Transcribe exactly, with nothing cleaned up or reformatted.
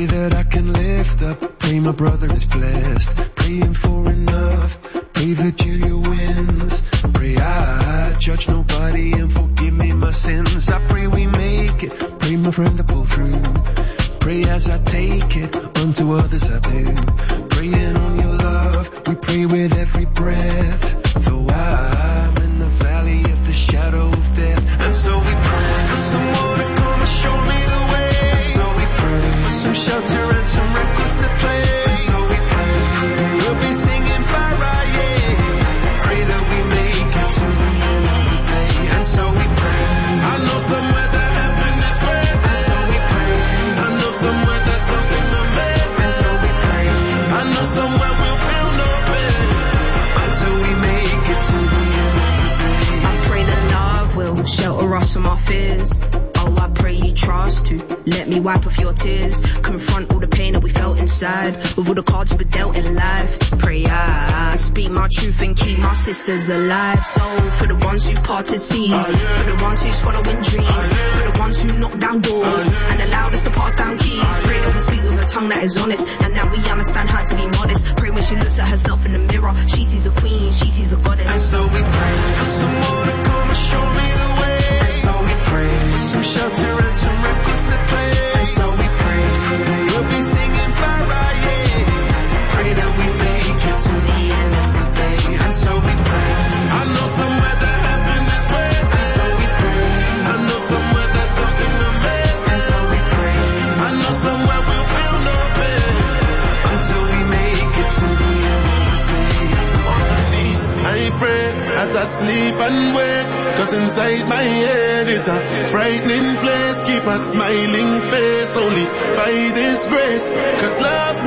Pray that I can lift up, pray my brother is blessed, praying for enough, pray Virgilia wins, pray I judge nobody and forgive me my sins. I pray we make it, pray my friend to pull through, pray as I take it, unto others I do, praying on your love, we pray with every breath, though I'm in the valley of the shadow of death, and so we pray for someone to come and show me the way, and so we pray for some shelter and some records to play, and so we pray we'll be singing Faraye, pray that we make it to the end of the day, and so we pray. I know somewhere that heaven is waiting, and so we pray. I know somewhere that something amazing, and so we pray. I know somewhere we'll feel no pain until we make it to the end of the day. I pray that love will shelter us from our fears. Oh, I pray you trust to let me wipe off your tears, confront all the pain that we felt inside, with all the cards we dealt in life. Pray I speak my truth and keep my sisters alive. So for the ones who parted seas, for the ones who's following dreams, for the ones who knocked down doors and allowed us to pass down keys. Pray that we speak with a tongue that is honest, and that we understand how to be modest. Pray when she looks at herself in the mirror, she sees a queen, she sees a goddess. And so we pray for someone to come and show me the way, and so we pray for some shelter and some records to play, and so we pray we'll be singing Faraye, pray that we make it to the end of the day, and so we pray. I know somewhere that heaven is waiting, and so we pray. I know somewhere that something amazing, and so we pray. I know somewhere we'll feel no pain until we make it to the end of the day. On my knees I pray as I sleep and wake, cause inside my head is a frightening place. Keep a smiling face only by this grace, cause love